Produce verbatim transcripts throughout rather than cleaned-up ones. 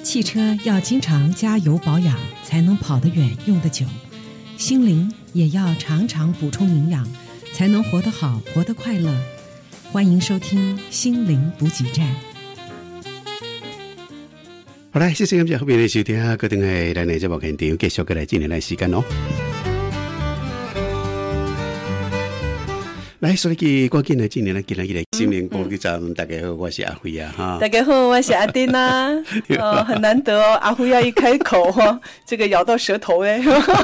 汽车要经常加油保养，才能跑得远用得久。心灵也要常常补充营养，才能活得好活得快乐。欢迎收听心灵补给站。 好来，谢谢感谢后面的收听，各位的咱的节目现场继续过来进行的时间哦。来，所以赶紧来进行咱今日的心灵补给站。大家好，我是阿辉啊哈。 大家好，我是阿丁啊。哦，很难得哦，阿辉啊一开口哈、哦，这个咬到舌头哎。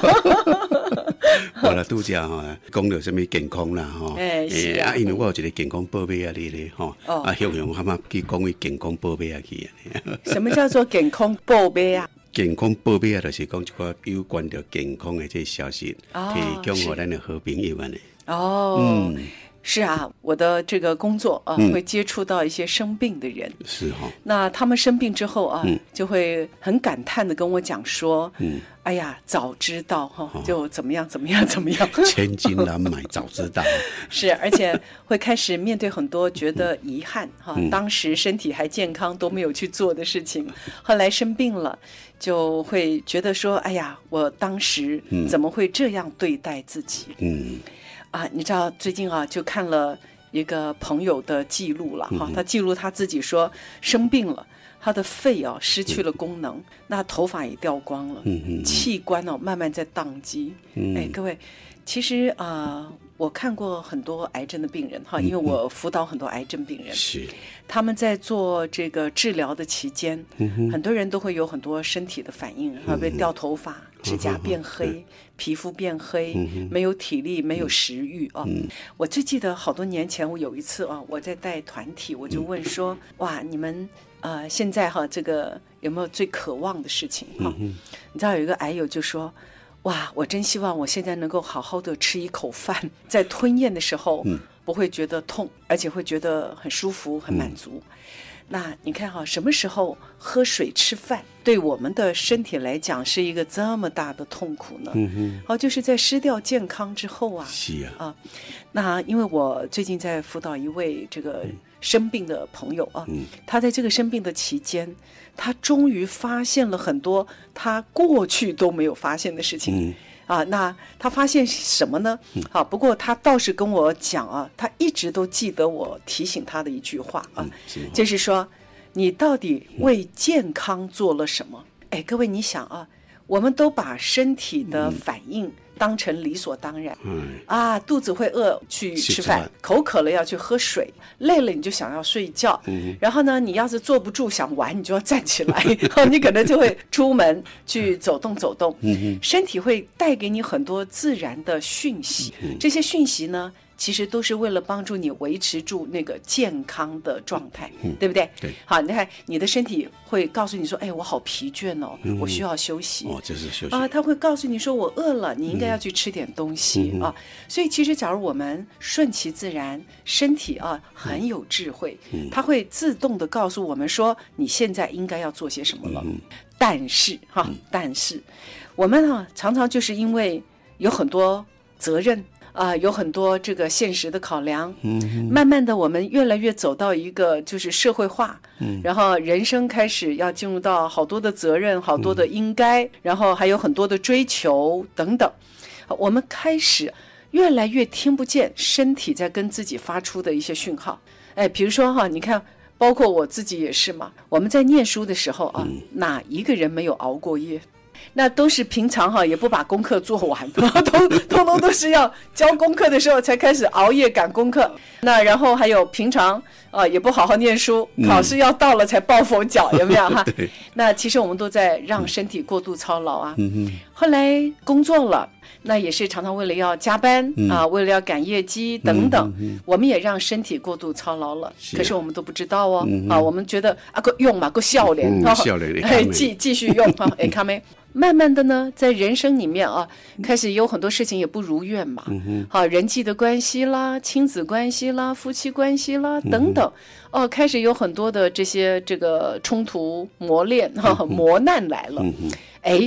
我啦拄则吼，讲到什么健康啦吼， 哎是啊， 啊，因为我有一个健康宝贝啊，你咧吼，啊，向向他们去讲为健康宝贝啊去啊。 什么叫做健康宝贝啊？ 健康宝贝啊，就是讲一寡有关着健康的这消息，提供给咱的好朋友们的。 哦，嗯，是啊，我的这个工作啊，嗯、会接触到一些生病的人， 是哈、哦。 那他们生病之后啊， 嗯、 就会很感叹的跟我讲说， 嗯， 哎呀，早知道哈、哦，就怎么样怎么样怎么样， 千金难买早知道。 是，而且会开始面对很多觉得遗憾哈、嗯，当时身体还健康都没有去做的事情，后来生病了。就会觉得说，哎呀，我当时怎么会这样对待自己？嗯，啊，你知道最近啊，就看了一个朋友的记录了哈、嗯，他记录他自己说生病了，他的肺啊失去了功能，嗯、那头发也掉光了，嗯嗯，器官哦慢慢在宕机。嗯，哎，各位，其实啊、呃，我看过很多癌症的病人哈，因为我辅导很多癌症病人， 是、嗯、 他们在做这个治疗的期间、嗯，很多人都会有很多身体的反应，会被掉头发、嗯、指甲变黑、嗯、皮肤变黑、嗯，没有体力、没有食欲啊、嗯。我最记得好多年前，我有一次啊，我在带团体，我就问说，嗯、哇，你们呃现在哈这个有没有最渴望的事情哈、嗯？你知道有一个癌友就说。哇，我真希望我现在能够好好的吃一口饭，在吞咽的时候、嗯、不会觉得痛，而且会觉得很舒服、很满足。嗯、那你看哈，什么时候喝水吃饭对我们的身体来讲是一个这么大的痛苦呢？嗯哼，哦，就是在失掉健康之后啊。 是啊。 啊，那因为我最近在辅导一位这个生病的朋友啊，嗯、他在这个生病的期间。他终于发现了很多他过去都没有发现的事情、嗯、啊，那他发现什么呢、嗯、啊，不过他倒是跟我讲啊，他一直都记得我提醒他的一句话啊、嗯、是就是说你到底为健康做了什么、嗯、哎，各位你想啊，我们都把身体的反应、嗯当成理所当然、嗯、啊，肚子会饿去吃饭，口渴了要去喝水，累了你就想要睡觉、嗯、然后呢你要是坐不住想玩你就要站起来你可能就会出门去走动走动、嗯、身体会带给你很多自然的讯息、嗯、这些讯息呢其实都是为了帮助你维持住那个健康的状态、嗯、对不对？ 对。 好，你看你的身体会告诉你说，哎，我好疲倦哦、嗯、我需要休息。 哦，这是休息。 啊，他会告诉你说我饿了，你应该要去吃点东西、嗯、啊。所以其实假如我们顺其自然，身体啊很有智慧，嗯、它会自动的告诉我们说你现在应该要做些什么了。嗯、但是哈、啊嗯，但是我们啊常常就是因为有很多责任。啊、呃，有很多这个现实的考量，嗯，慢慢的我们越来越走到一个就是社会化，嗯，然后人生开始要进入到好多的责任，好多的应该，嗯、然后还有很多的追求等等，我们开始越来越听不见身体在跟自己发出的一些讯号，哎，比如说哈，你看，包括我自己也是嘛，我们在念书的时候啊，嗯、哪一个人没有熬过夜？那都是平常哈，也不把功课做完，通通通都是要交功课的时候才开始熬夜赶功课。那然后还有平常啊、呃、也不好好念书，考试要到了才抱佛脚，有没有哈？那其实我们都在让身体过度操劳啊。嗯、后来工作了，那也是常常为了要加班、嗯、啊，为了要赶业绩等等、嗯，我们也让身体过度操劳了。是啊、可是我们都不知道哦，嗯、啊，我们觉得啊，够用嘛，够笑脸， 嗯、笑脸， 哎，继继续用哈，哎，看没？慢慢的呢，在人生里面啊，开始有很多事情也不如愿嘛，嗯、好，人际的关系啦，亲子关系啦，夫妻关系啦，等等，哦、呃，开始有很多的这些这个冲突磨练哈、嗯、磨难来了，哎、嗯。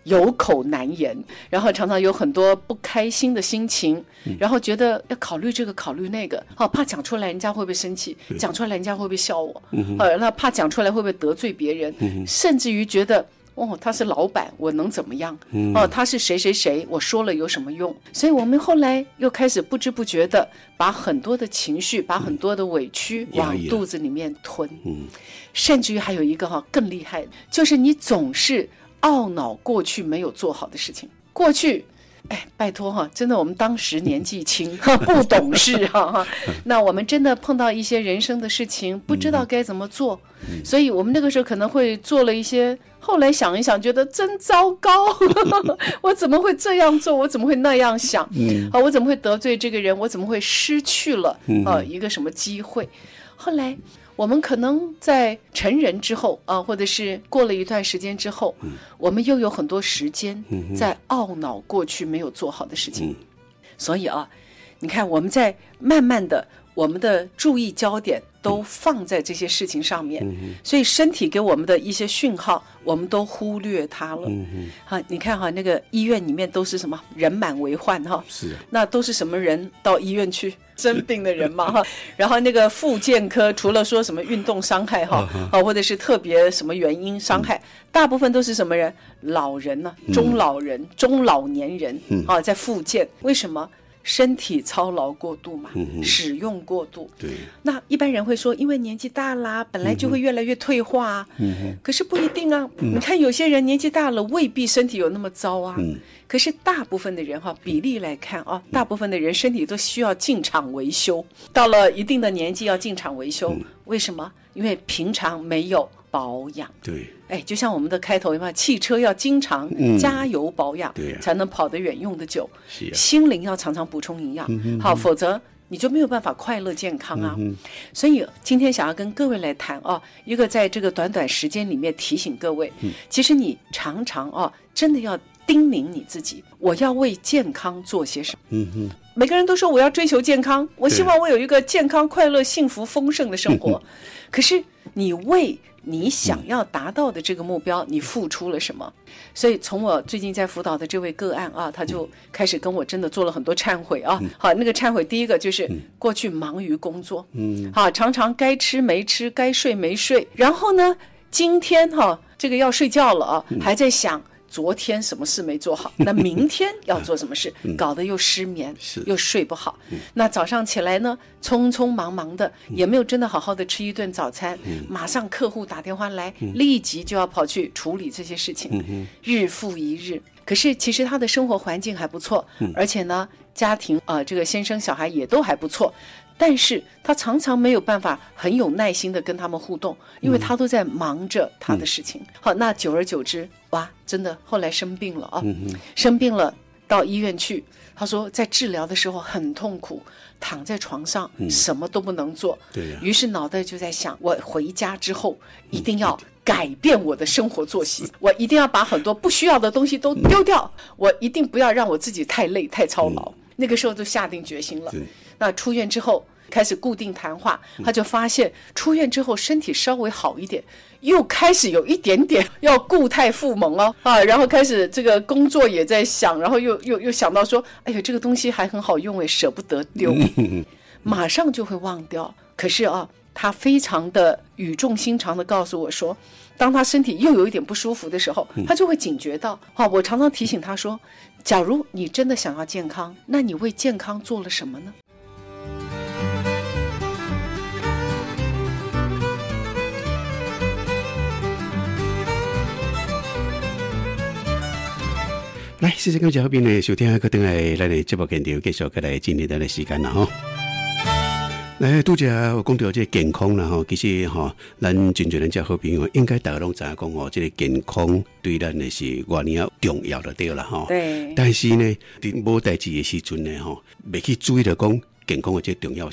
有口难言，然后常常有很多不开心的心情，然后觉得要考虑这个考虑那个，哦，怕讲出来人家会不会生气，讲出来人家会不会笑我，呃，那怕讲出来会不会得罪别人，甚至于觉得哦，他是老板，我能怎么样？哦，他是谁谁谁，我说了有什么用？所以我们后来又开始不知不觉的把很多的情绪，把很多的委屈往肚子里面吞，嗯，甚至于还有一个哈更厉害，就是你总是懊恼过去没有做好的事情，过去。哎，拜托哈，真的，我们当时年纪轻，不懂事哈。那我们真的碰到一些人生的事情，不知道该怎么做，嗯、所以我们那个时候可能会做了一些。后来想一想，觉得真糟糕，我怎么会这样做？我怎么会那样想？嗯、啊，我怎么会得罪这个人？我怎么会失去了啊一个什么机会？后来。我们可能在成人之后啊，或者是过了一段时间之后，嗯、我们又有很多时间在懊恼过去没有做好的事情。嗯、所以啊，你看我们在慢慢的，我们的注意焦点都放在这些事情上面，嗯、所以身体给我们的一些讯号，我们都忽略它了。嗯、啊，你看哈，那个医院里面都是什么人满为患哈，是，那都是什么人到医院去？生病的人嘛哈，然后那个复健科除了说什么运动伤害哈，啊或者是特别什么原因伤害，大部分都是什么人？老人呢、啊，中老人、中老年人啊，在复健。为什么？身体操劳过度嘛，嗯、使用过度。对，那一般人会说，因为年纪大啦，本来就会越来越退化啊。嗯、可是不一定啊。嗯、你看有些人年纪大了，未必身体有那么糟啊。嗯、可是大部分的人哈，比例来看啊，大部分的人身体都需要进厂维修，到了一定的年纪要进厂维修。嗯、为什么？因为平常没有保养。对。哎，就像我们的开头一样，汽车要经常加油保养，嗯啊、才能跑得远、用得久。是啊、心灵要常常补充营养，嗯、好，否则你就没有办法快乐健康啊。嗯、所以今天想要跟各位来谈哦，一个在这个短短时间里面提醒各位，嗯、其实你常常哦，真的要叮咛你自己，我要为健康做些什么。嗯哼。每个人都说我要追求健康，我希望我有一个健康、快乐、幸福、丰盛的生活。可是你为你想要达到的这个目标，你付出了什么？所以从我最近在辅导的这位个案啊，他就开始跟我真的做了很多忏悔啊。好，那个忏悔第一个就是过去忙于工作，嗯，好，常常该吃没吃，该睡没睡，然后呢，今天哈、啊、这个要睡觉了啊，还在想。昨天什么事没做好，那明天要做什么事，嗯、搞得又失眠，又睡不好。嗯、那早上起来呢，匆匆忙忙的，也没有真的好好的吃一顿早餐。嗯、马上客户打电话来，嗯、立即就要跑去处理这些事情，嗯、日复一日。可是其实他的生活环境还不错，嗯、而且呢，家庭啊、呃，这个先生小孩也都还不错。但是他常常没有办法很有耐心的跟他们互动，因为他都在忙着他的事情。嗯、好，那久而久之，哇，真的后来生病了啊，嗯、生病了到医院去，他说在治疗的时候很痛苦，躺在床上、嗯、什么都不能做。对呀。于是脑袋就在想，我回家之后一定要改变我的生活作息，嗯、我一定要把很多不需要的东西都丢掉，嗯、我一定不要让我自己太累太操劳。嗯、那个时候就下定决心了。那出院之后开始固定谈话，他就发现出院之后身体稍微好一点，又开始有一点点要固态复萌哦啊，然后开始这个工作也在想，然后又又又想到说，哎呀，这个东西还很好用哎，舍不得丢，马上就会忘掉。可是啊，他非常的语重心长的告诉我说，当他身体又有一点不舒服的时候，他就会警觉到啊。我常常提醒他说，假如你真的想要健康，那你为健康做了什么呢？ 来，谢谢各位好朋友收听，搁等来咱的节目现场继续搁来今天的时间啦吼。来，拄则有讲到这个健康啦吼，其实吼，咱真侪人家好朋友应该大家拢知影讲吼，这个健康对咱的是偌尼啊重要的对啦吼。对。但是呢，伫无代志的时阵呢吼，未去注意到讲健康的这个重要性。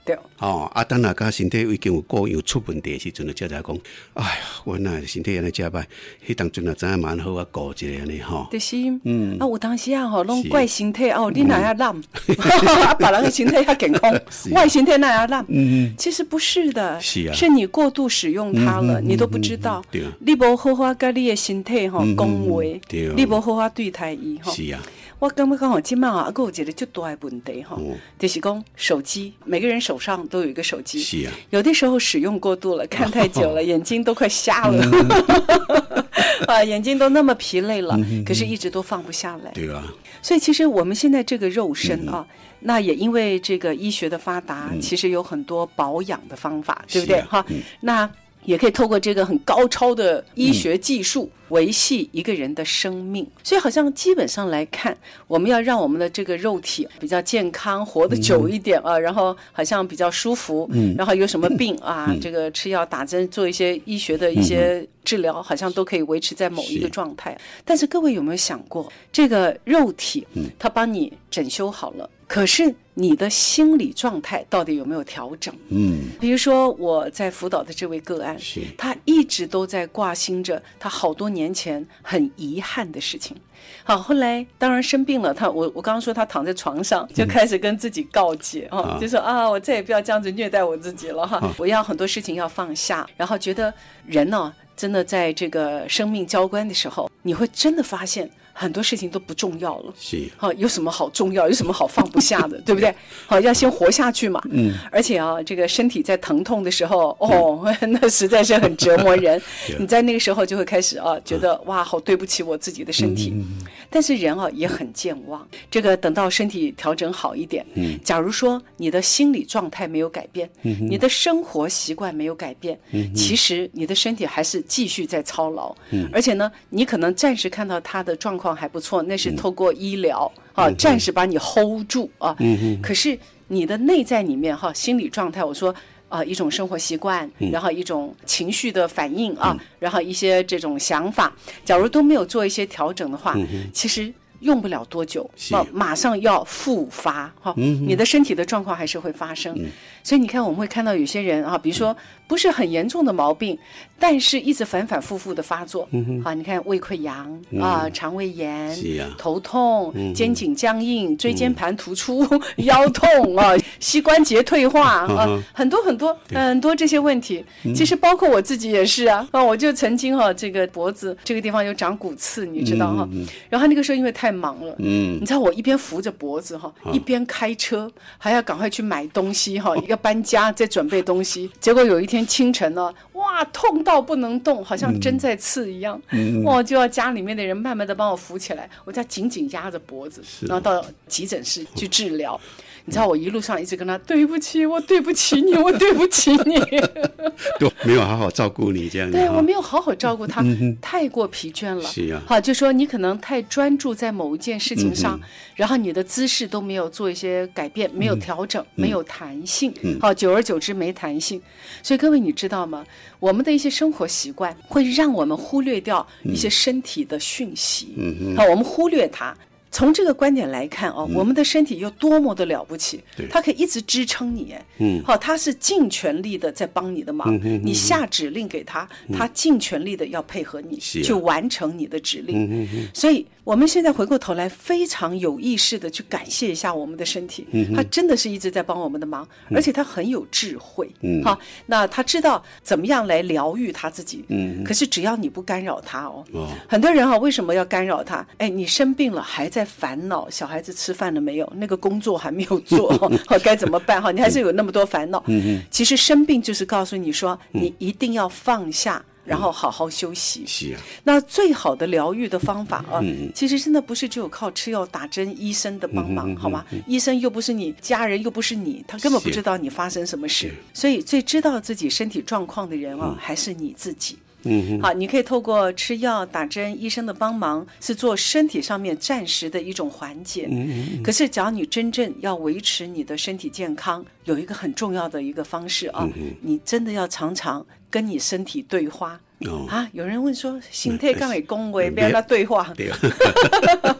对。 哦，啊，等下甲身体已经有各样出问题的时阵，就才知讲，哎呀，我那身体安尼这歹，迄当阵啊，知影蛮好啊，顾一下安尼吼。 就是，嗯，啊，有当时啊吼，拢怪身体哦，你哪样烂，啊，别人的身体较健康，我的身体哪样烂？嗯，其实不是的， 是啊， 是你过度使用它了，你都不知道。 对， 你无好好甲你的身体吼讲话，你无好好对待伊吼。 是啊。 我感觉讲吼，今麦啊，还有一个最大的问题哈，就是讲手机，每个人手上都有一个手机， 是啊， 有的时候使用过度了，看太久了，眼睛都快瞎了，啊，眼睛都那么疲累了，可是一直都放不下来。 对啊， 所以其实我们现在这个肉身啊，那也因为这个医学的发达，其实有很多保养的方法，对不对？哈，那也可以透过这个很高超的医学技术维系一个人的生命，所以好像基本上来看，我们要让我们的这个肉体比较健康，活得久一点啊，然后好像比较舒服，然后有什么病啊，这个吃药打针做一些医学的一些治疗，好像都可以维持在某一个状态。但是各位有没有想过，这个肉体它帮你整修好了，可是你的心理状态到底有没有调整？嗯，比如说我在辅导的这位个案，他一直都在挂心着他好多年前很遗憾的事情。好，后来当然生病了，他我我刚刚说他躺在床上就开始跟自己告解、嗯哦、就说啊，我再也不要这样子虐待我自己了哈，我要很多事情要放下，然后觉得人呢、哦，真的在这个生命交关的时候，你会真的发现很多事情都不重要了， 是， 好、哦，有什么好重要，有什么好放不下的，对不对？好、哦，要先活下去嘛。嗯。而且啊，这个身体在疼痛的时候，哦，嗯、那实在是很折磨人。你在那个时候就会开始啊，觉得、嗯、哇，好对不起我自己的身体。嗯、但是人啊也很健忘，这个等到身体调整好一点，嗯，假如说你的心理状态没有改变，嗯，你的生活习惯没有改变，嗯，其实你的身体还是继续在操劳。嗯。而且呢，你可能暂时看到他的状况还不错，那是透过医疗、嗯、啊，暂时把你 hold 住啊。嗯、可是你的内在里面哈、啊，心理状态，我说啊，一种生活习惯，嗯、然后一种情绪的反应啊、嗯，然后一些这种想法，假如都没有做一些调整的话，嗯、其实用不了多久，啊，马上要复发哈、嗯，你的身体的状况还是会发生。嗯、所以你看，我们会看到有些人啊，比如说不是很严重的毛病，但是一直反反复复的发作。嗯、啊，你看胃溃疡、嗯、啊，肠胃炎、啊、头痛、嗯、肩颈僵硬、椎间盘突出、嗯、腰痛啊，膝关节退化啊，啊很多很多很多这些问题。其实包括我自己也是啊，啊，我就曾经哈、啊，这个脖子这个地方有长骨刺，你知道哈、啊嗯，然后那个时候因为太太忙了，嗯，你知道我一边扶着脖子哈、啊，一边开车，还要赶快去买东西哈、啊，要搬家，再准备东西。结果有一天清晨呢，哇，痛到不能动，好像针在刺一样，嗯，哇，就要家里面的人慢慢的帮我扶起来，我在紧紧压着脖子，然后到急诊室去治疗。你知道我一路上一直跟他对不起，我对不起你，我对不起你， 都没有好好照顾你这样子。 对，我没有好好照顾他，嗯、太过疲倦了。 是啊， 好，就说你可能太专注在某一件事情上，嗯、然后你的姿势都没有做一些改变，没有调整，嗯、没有弹性，嗯、好，久而久之没弹性。所以各位你知道吗？我们的一些生活习惯会让我们忽略掉一些身体的讯息，嗯、好，我们忽略它。从这个观点来看哦，嗯、我们的身体有多么的了不起，它可以一直支撑你，嗯，好，它是尽全力的在帮你的忙，嗯、哼哼你下指令给他，嗯、他尽全力的要配合你，啊、去完成你的指令，嗯、哼哼所以我们现在回过头来，非常有意识的去感谢一下我们的身体，嗯、他真的是一直在帮我们的忙，嗯、而且他很有智慧，嗯，好，那他知道怎么样来疗愈他自己，嗯，可是只要你不干扰他哦，哦很多人啊为什么要干扰他？哎，你生病了还在烦恼小孩子吃饭了没有，那个工作还没有做，该怎么办？你还是有那么多烦恼。嗯、其实生病就是告诉你说，嗯、你一定要放下，然后好好休息。是啊。那最好的疗愈的方法啊，嗯、其实真的不是只有靠吃药打针医生的帮忙，嗯、好吗？嗯、医生又不是你家人，又不是你，他根本不知道你发生什么事。所以最知道自己身体状况的人啊，嗯、还是你自己。嗯，好，你可以透过吃药、打针、医生的帮忙，是做身体上面暂时的一种缓解。嗯，可是只要你真正要维持你的身体健康，有一个很重要的一个方式啊，嗯、你真的要常常跟你身体对话。哦、啊，有人问说，身体敢会讲话，不要跟他对话。对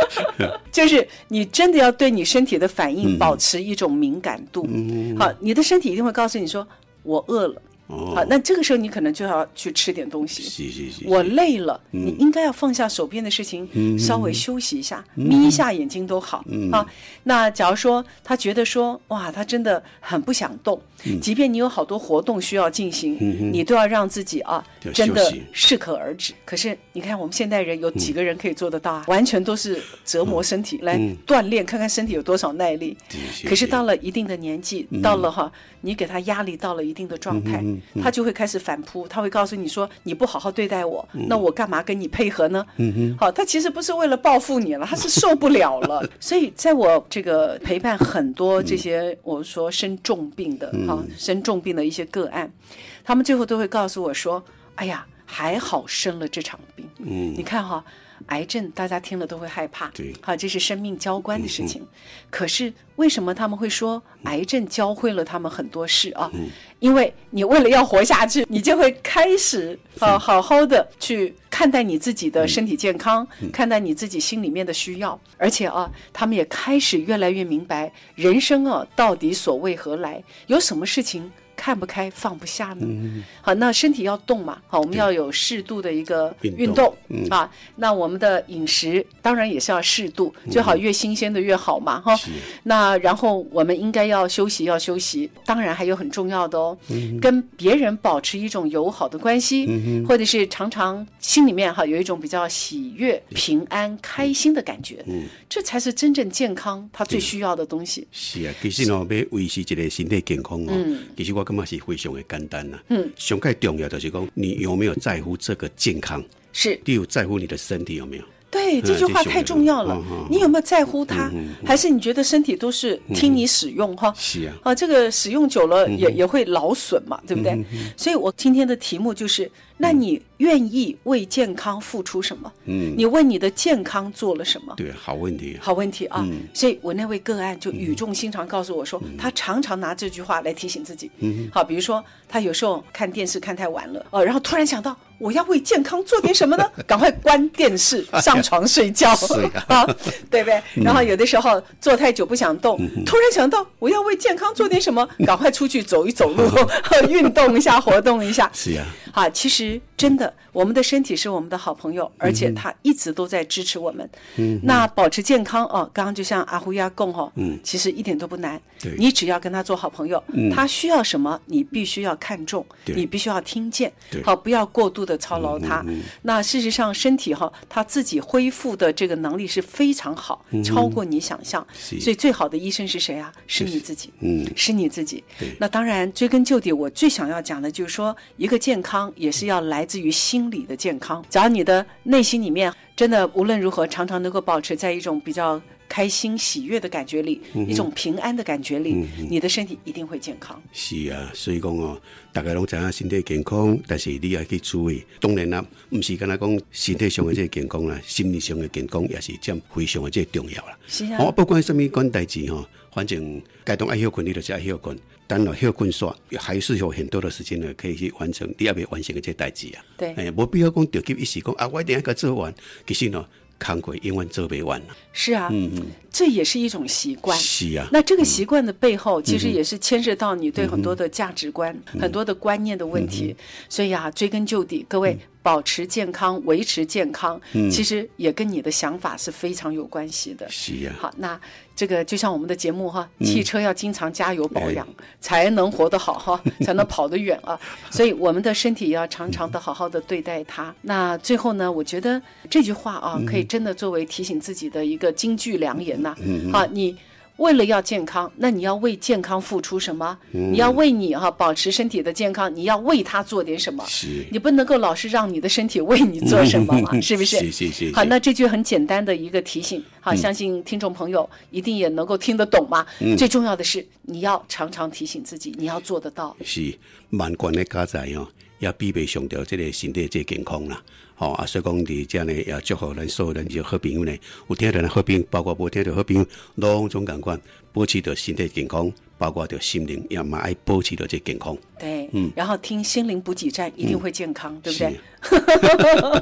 就是你真的要对你身体的反应保持一种敏感度。嗯、好，你的身体一定会告诉你说我饿了。哦、好，那这个时候你可能就要去吃点东西。 是是是， 我累了、嗯，你应该要放下手边的事情，嗯、稍微休息一下，嗯、眯一下眼睛都好、嗯、啊。那假如说他觉得说，哇，他真的很不想动，嗯、即便你有好多活动需要进行，嗯、你都要让自己啊，真的适可而止。可是你看，我们现代人有几个人可以做得到啊？嗯、完全都是折磨身体、嗯、来锻炼，看看身体有多少耐力。嗯、可是到了一定的年纪，嗯、到了哈，你给他压力到了一定的状态。嗯嗯、他就会开始反扑，他会告诉你说你不好好对待我、嗯、那我干嘛跟你配合呢、嗯、好，他其实不是为了报复你了，他是受不了了所以在我这个陪伴很多这些、嗯、我说生重病的、嗯啊、生重病的一些个案，他们最后都会告诉我说，哎呀，还好生了这场病。嗯，你看哈，癌症大家听了都会害怕，对，好，这是生命交关的事情、嗯、可是为什么他们会说癌症教会了他们很多事啊、嗯、因为你为了要活下去，你就会开始啊好好的去看待你自己的身体健康、嗯、看待你自己心里面的需要，而且啊他们也开始越来越明白人生啊到底所为何来，有什么事情看不开放不下呢、嗯、好，那身体要动嘛，好，我们要有适度的一个运动、嗯、啊，那我们的饮食当然也是要适度，最好越新鲜的越好嘛、嗯、那然后我们应该要休息要休息，当然还有很重要的哦、嗯、跟别人保持一种友好的关系、嗯、或者是常常心里面哈有一种比较喜悦平安开心的感觉、嗯、这才是真正健康他最需要的东西。 是啊，其实哦要维持这个身体健康哦、嗯、其实我感觉是非常的简单啦、啊。嗯，上最重要就是说你有没有在乎这个健康， 是你有在乎你的身体有没有？ 对，这句话太重要了、嗯、你有没有在乎它、嗯嗯、还是你觉得身体都是听你使用、嗯、哈？是啊，啊，这个使用久了也、嗯、也会劳损嘛，对不对、嗯、所以我今天的题目就是那你愿意为健康付出什么？嗯，你为你的健康做了什么？ 对，好问题， 好问题啊、嗯！所以我那位个案就语重心长告诉我说、嗯、他常常拿这句话来提醒自己。嗯，好，比如说他有时候看电视看太晚了，哦，然后突然想到我要为健康做点什么呢？赶快关电视上床睡觉、哎、啊，对不对、嗯？然后有的时候坐太久不想动、嗯、突然想到我要为健康做点什么，赶快出去走一走路运动一下活动一下。是啊，好，其实真的我们的身体是我们的好朋友，而且它一直都在支持我们、嗯、那保持健康哦，刚刚就像阿胡亚贡哦、嗯，其实一点都不难，你只要跟他做好朋友、嗯、他需要什么你必须要看重，你必须要听见，好，不要过度的操劳他、嗯嗯、那事实上身体哈他自己恢复的这个能力是非常好、嗯、超过你想象，所以最好的医生是谁啊？是你自己，嗯，是你自己。那当然追根究底我最想要讲的就是说一个健康也是要来自于心理的健康，只要你的内心里面真的无论如何常常能够保持在一种比较开心喜悦的感觉里、嗯、一种平安的感觉里、嗯、你的身体一定会健康。是啊，所以讲哦，大家都知道身体健康，但是你要去注意，当然啦，不是跟他讲身体上的这个健康啦，心理上的健康也是占非常的这个重要啦。是啊，哦，不管什么管代志哈，反正该当爱休困你就是爱休困，等了休困煞，还是有很多的时间呢可以去完成你要不要完成的这代志啊。对，哎，没必要讲着急一时讲啊，我一定要给做完，其实呢。工作永远做不完了。是啊，嗯嗯，这也是一种习惯。是啊，那这个习惯的背后，嗯、其实也是牵涉到你对很多的价值观、嗯、很多的观念的问题。嗯、所以啊，追根究底，各位、嗯、保持健康、维持健康、嗯，其实也跟你的想法是非常有关系的。是啊，好，那这个就像我们的节目哈，嗯、汽车要经常加油保养，哎、才能活得好哈，才能跑得远啊。所以我们的身体也要常常的好好的对待它。那最后呢，我觉得这句话啊，可以真的作为提醒自己的一个金句良言呐、啊。嗯，好，你为了要健康，那你要为健康付出什么？嗯、你要为你哈、啊、保持身体的健康，你要为它做点什么？是，你不能够老是让你的身体为你做什么嘛？嗯、是不是？是是是。好，那这句很简单的一个提醒，好，嗯、相信听众朋友一定也能够听得懂嘛。嗯、最重要的是，你要常常提醒自己，你要做得到。是，万贯的家财哦，也比不上到这个身体这健康啦。哦啊，所以讲伫遮呢，也祝福咱所有人就好朋友呢，有听到的好朋友，包括无听到好朋友，拢总共款保持着身体健康，包括着心灵也嘛爱保持着这健康。对，嗯，然后听心灵补给站一定会健康，嗯、对不对？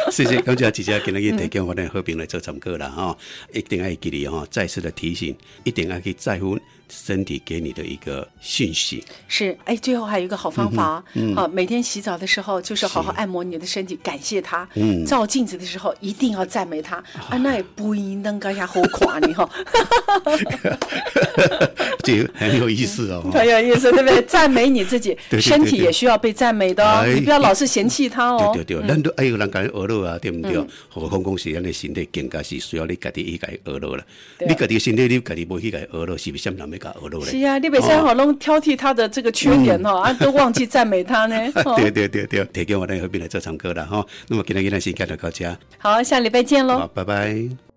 谢谢，感谢姐姐今日提供我们好朋友来做参考啦哈，一定要记得哈，再次的提醒，一定要去在乎身体给你的一个讯息。 是，哎，最后还有一个好方法，嗯，好，每天洗澡的时候就是好好按摩你的身体，感谢它。嗯，照镜子的时候一定要赞美它，啊，那也不应能个下好垮你哈。 这很有意思哦， 很有意思，对不对？赞美你自己，身体也需要被赞美的哦，你不要老是嫌弃它哦。 对对对，咱都哎有人讲学乐啊，对不对？何况讲是咱的身体更加是需要你家己去学乐了。你家己身体你家己不去学乐，是不是什么人要教学乐嘞？ 是啊，你别再好弄挑剔他的这个缺点哦，啊，都忘记赞美他呢。 对对对对，提供我们后边来做参考了哈。那么今天今天时间就到这， 好，下礼拜见喽， 好，拜拜。